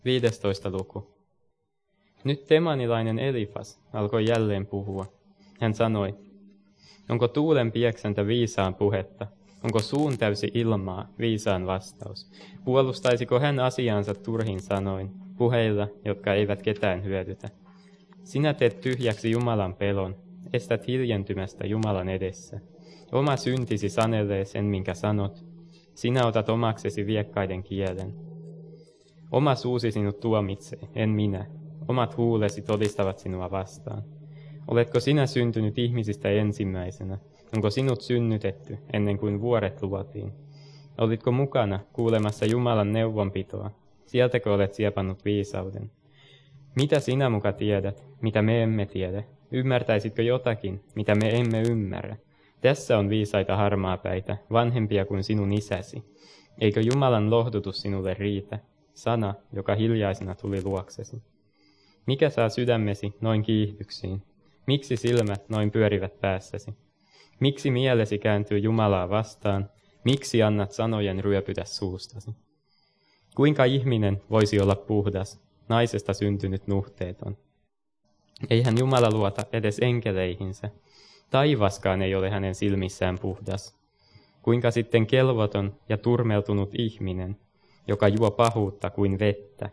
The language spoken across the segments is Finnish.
15. luku. Nyt temanilainen Elifas alkoi jälleen puhua. Hän sanoi, onko tuulen pieksäntä viisaan puhetta? Onko suun täysi ilmaa viisaan vastaus? Puolustaisiko hän asiansa turhin sanoin, puheilla, jotka eivät ketään hyödytä? Sinä teet tyhjäksi Jumalan pelon, estät hiljentymästä Jumalan edessä. Oma syntisi sanelee sen, minkä sanot. Sinä otat omaksesi viekkaiden kielen. Oma suusi sinut tuomitsee, en minä. Omat huulesi todistavat sinua vastaan. Oletko sinä syntynyt ihmisistä ensimmäisenä? Onko sinut synnytetty ennen kuin vuoret luotiin? Olitko mukana kuulemassa Jumalan neuvonpitoa? Sieltäkö olet siepannut viisauden? Mitä sinä muka tiedät, mitä me emme tiedä? Ymmärtäisitkö jotakin, mitä me emme ymmärrä? Tässä on viisaita harmaapäitä, vanhempia kuin sinun isäsi. Eikö Jumalan lohdutus sinulle riitä? Sana, joka hiljaisena tuli luoksesi. Mikä saa sydämesi noin kiihdyksiin? Miksi silmät noin pyörivät päässäsi? Miksi mielesi kääntyy Jumalaa vastaan? Miksi annat sanojen ryöpytä suustasi? Kuinka ihminen voisi olla puhdas, naisesta syntynyt nuhteeton? Eihän Jumala luota edes enkeleihinsä. Taivaskaan ei ole hänen silmissään puhdas. Kuinka sitten kelvoton ja turmeltunut ihminen, joka juo pahuutta kuin vettä?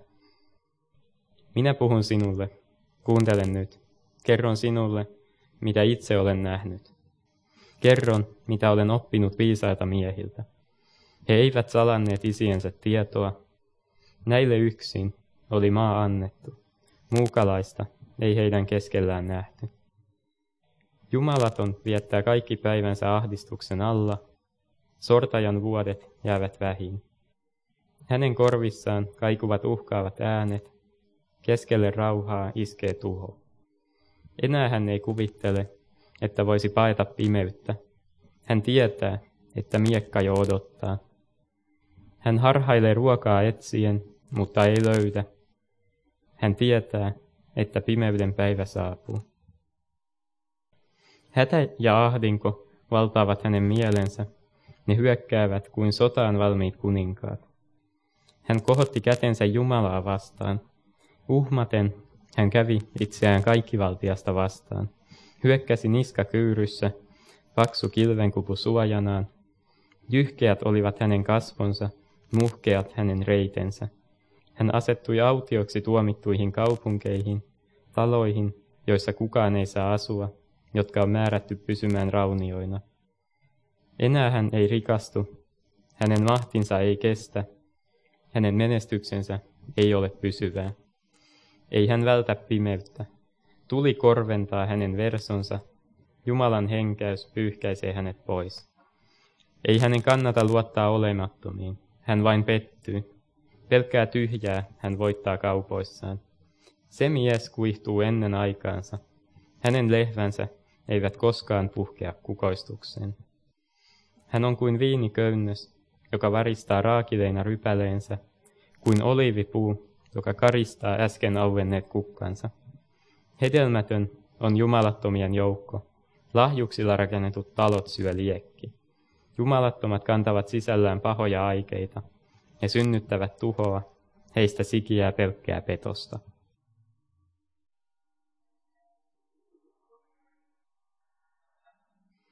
Minä puhun sinulle, kuuntele nyt. Kerron sinulle, mitä itse olen nähnyt. Kerron, mitä olen oppinut viisailta miehiltä. He eivät salanneet isiensä tietoa. Näille yksin oli maa annettu. Muukalaista ei heidän keskellään nähty. Jumalaton viettää kaikki päivänsä ahdistuksen alla. Sortajan vuodet jäävät vähiin. Hänen korvissaan kaikuvat uhkaavat äänet. Keskelle rauhaa iskee tuho. Enää hän ei kuvittele, että voisi paeta pimeyttä. Hän tietää, että miekka jo odottaa. Hän harhailee ruokaa etsien, mutta ei löydä. Hän tietää, että pimeyden päivä saapuu. Hätä ja ahdinko valtaavat hänen mielensä. Ne hyökkäävät kuin sotaan valmiit kuninkaat. Hän kohotti kätensä Jumalaa vastaan. Uhmaten hän kävi itseään kaikkivaltiasta vastaan. Hyökkäsi niska kyyryssä, paksu kilvenkupu suojanaan. Jyhkeät olivat hänen kasvonsa, muhkeat hänen reitensä. Hän asettui autioksi tuomittuihin kaupunkeihin, taloihin, joissa kukaan ei saa asua, jotka on määrätty pysymään raunioina. Enää hän ei rikastu, hänen mahtinsa ei kestä, hänen menestyksensä ei ole pysyvää. Ei hän vältä pimeyttä. Tuli korventaa hänen versonsa, Jumalan henkäys pyyhkäisee hänet pois. Ei hänen kannata luottaa olemattomiin, hän vain pettyy. Pelkkää tyhjää hän voittaa kaupoissaan. Se mies kuihtuu ennen aikaansa. Hänen lehvänsä eivät koskaan puhkea kukoistukseen. Hän on kuin viiniköynnös, joka varistaa raakileina rypäleensä, kuin oliivipuu, joka karistaa äsken auenneet kukkansa. Hedelmätön on jumalattomien joukko. Lahjuksilla rakennetut talot syö liekki. Jumalattomat kantavat sisällään pahoja aikeita. He synnyttävät tuhoa. Heistä sikiää pelkkää petosta.